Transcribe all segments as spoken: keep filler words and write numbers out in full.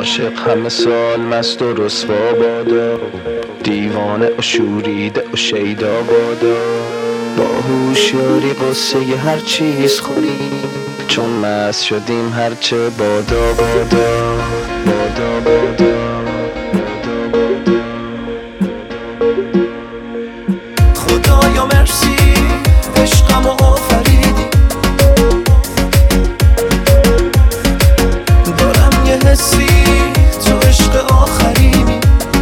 عاشق همه سال مست و رسوا بادا، دیوانه و شوریده و شیدا بادا. با هوشیاری قصه هر چیز خوریم، چون مست شدیم هرچه بادا بادا بادا بادا. خدایا مرسی عشقمو آفریدی، دارم یه حسی تو عشق آخرینی.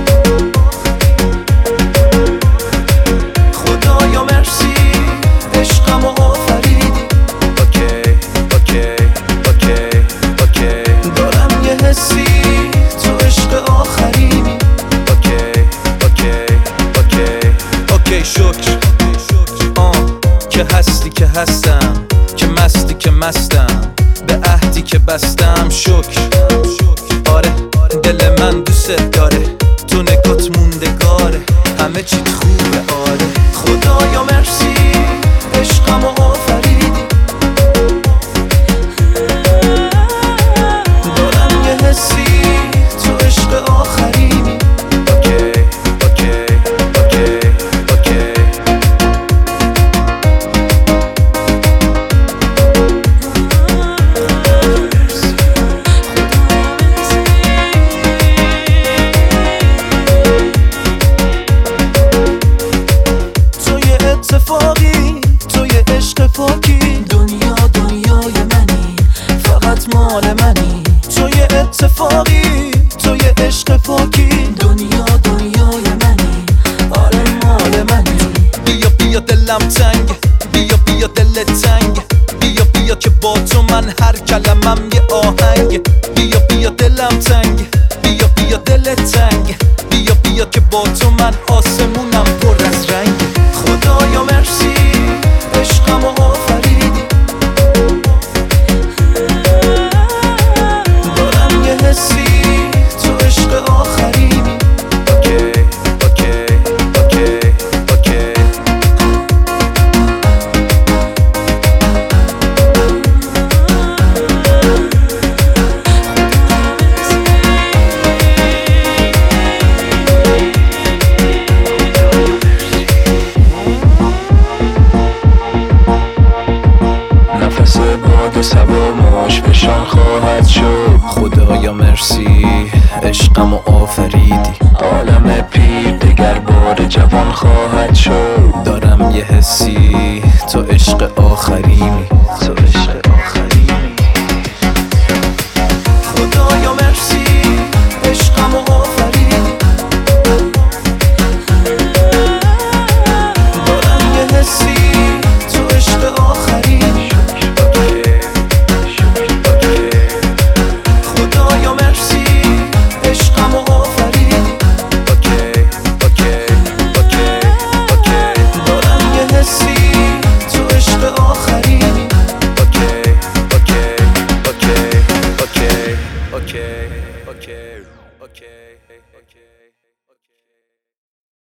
خدایا مرسی عشقمو آفریدی، اوکی اوکی اوکی اوکی. دارم یه حسی تو عشق آخرینی، اوکی اوکی اوکی اوکی. شکر آه که هستی که هستم، که مستی که مستم، به عهدی که بستم. شکر آره دل من دوست داره، تو نگات موندگاره، همه چیت خوبه آره. خدایا مرسی عشقمو آفریدی، دارم یه حسی تو عشق آخرینی، اوکی اوکی اوکی اوکی. اتفاقی تو یه عشق پاکی، دنیا دنیای منی، فقط مال منی. تو یه اتفاقی تو یه عشق پاکی، دنیا دنیای منی، آره مال منی. بیا بیا دلم تنگ، بیا بیا دل تنگ، بیا بیا که با تو من هر کلمم یه آهنگ. بیا بیا دلم تنگ، بیا بیا دل تنگ، بیا بیا که با تو من آسمونم پر از رنگ. خدایا مرسی عشقمو آفریدی، دارم یه حسی تو عشق آخرینی، اوکی اوکی اوکی اوکی. باد سبا ماش فشان خواهد شد. خدایا مرسی عشقمو آفریدی، عالم پیر دگر بار جوان خواهد شد. دارم یه حسی تو عشق آخرینی.